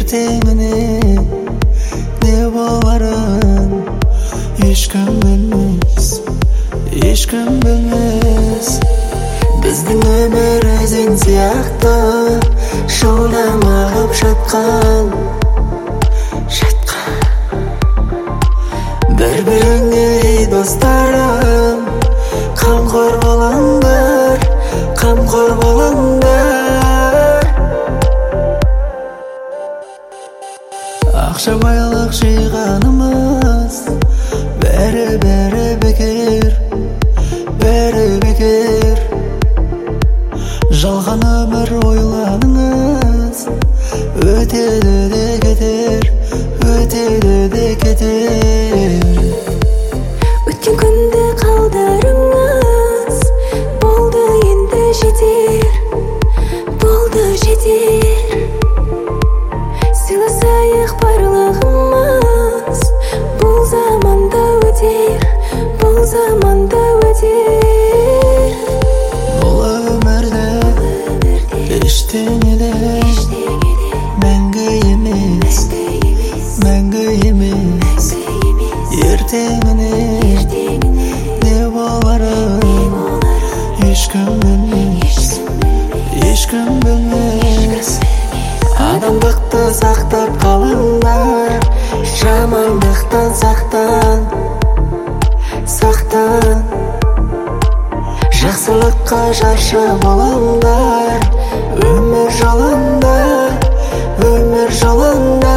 ертеңіне не боларын ешкім білмес, ешкім білмес. Біздің өмір өзен сияқты шуылдамағып жатқан. Бір-біріңе достарым, қамқор болыңдар, қамқор болыңдар. Ақша байлық жиғанымыз бәрі бекер, бәрі бекер. Жалған өмір ойланыңыз, өтеді де кетер, өтеді де кетер. Өткен күнді қалдарыңыз, болды енді жетер, болды жетер. Сыйласайық барлығымыз, бұл заманда өтер, бұл заманда өтер. Бұл өмірде ештеңе де мәңгі емес, мәңгі емес. Ертеңіне не боларын ешкім білмес, ешкім білмес. Адамдықты сақтап қалыңдар, жамандықтан сақтан, сақтан. Жақсылыққа жаршы болыңдар, өмір жолында, өмір жолында.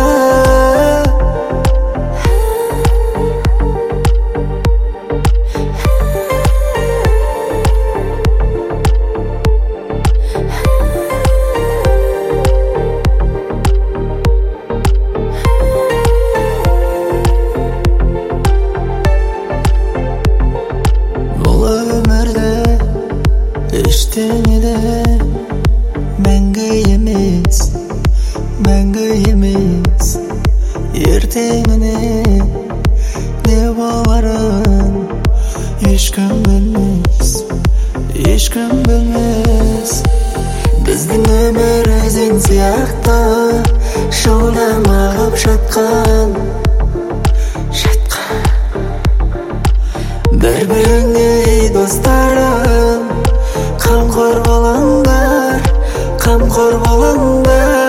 Ештеңе де мәңгі емес, мәңгі емес. Ертеңіне не боларын ешкім білмес, ешкім білмес. Біздің өмір өзен сияқты шуылдамағып жатқан. Бір-біріңе достарым, қамқор болыңдар, қамқор болыңдар.